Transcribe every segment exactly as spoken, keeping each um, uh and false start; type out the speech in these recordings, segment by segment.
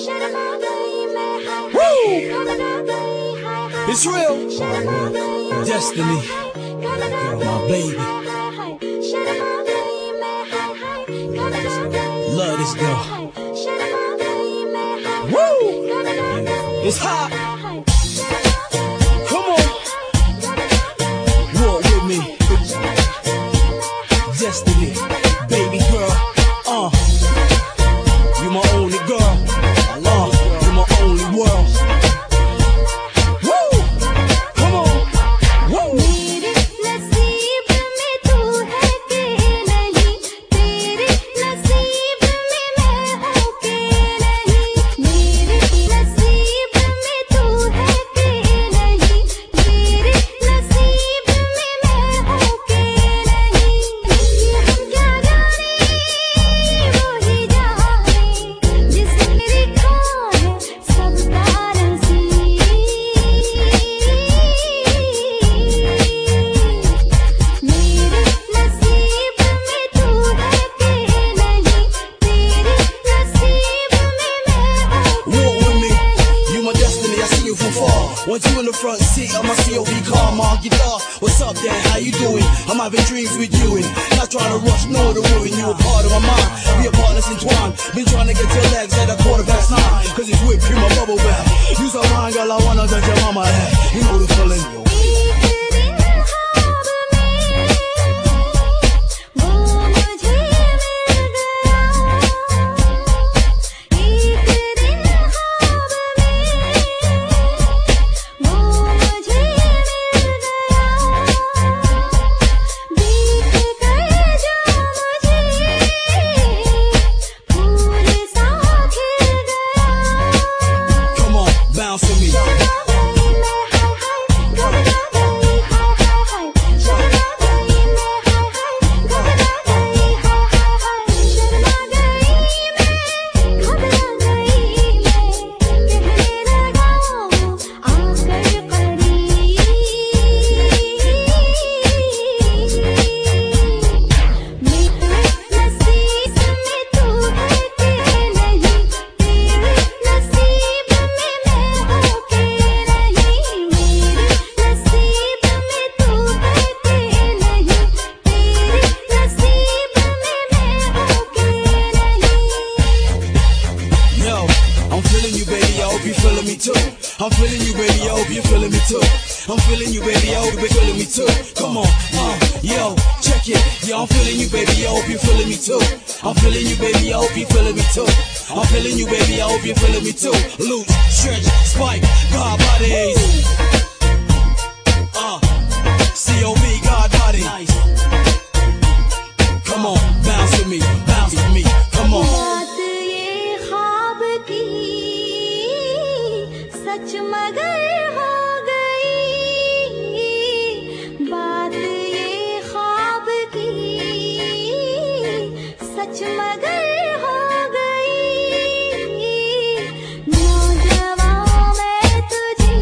It's real. Destiny. My baby. Love this girl. Woo! It's hot. Come on. Walk with me. Destiny. Baby girl. Uh. You my only girl. Uh. You my only world. Want you in the front seat of my C O V car, my guitar. What's up, Dan? How you doing? I'm having dreams with you and not trying to rush nor to ruin you. A part of my mind, we are partners entwined. Been trying to get your legs at a quarter past nine, cause it's whipped cream or bubble bath. Use a wine, girl, I wanna get your mama hat. You know the feeling. Bounce with me. I'm feeling you, baby, I hope you're feeling me too. I'm feeling you, baby, I hope you're feeling me too. Come on, uh, yo, check it. Yeah, I'm feeling you, baby, I hope you're feeling me too. I'm feeling you, baby, I hope you're feeling me too. I'm feeling you, baby, I hope you're feeling me too. Loose, stretch, spike, God bodies. Uh, C O V, God body. Come on, bounce with me, bounce with me, come on. सच मगर हो गई बात ये ख्वाब की सच मगर हो गई नौजवां मैं तुझे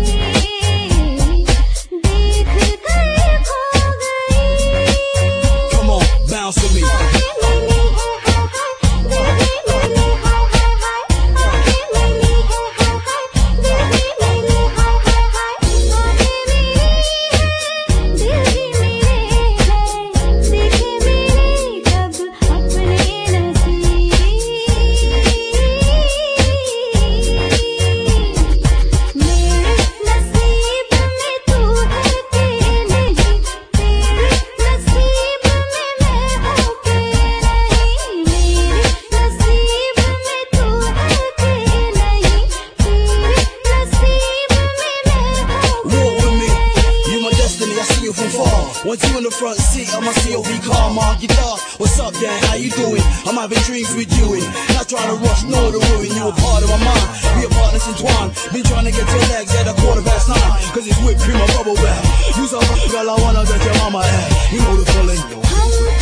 देख कर खो गई Come on, bounce with me. Want you in the front seat of my C O V car, my guitar. What's up, Dan? How you doing? I'm having dreams with you and not trying to rush nor to ruin you. A part of my mind, we are partners entwined. Been trying to get your legs at a quarter past nine, cause it's whipped cream or bubble bath. Use a girl, I wanna get your mama hat. You know the feeling.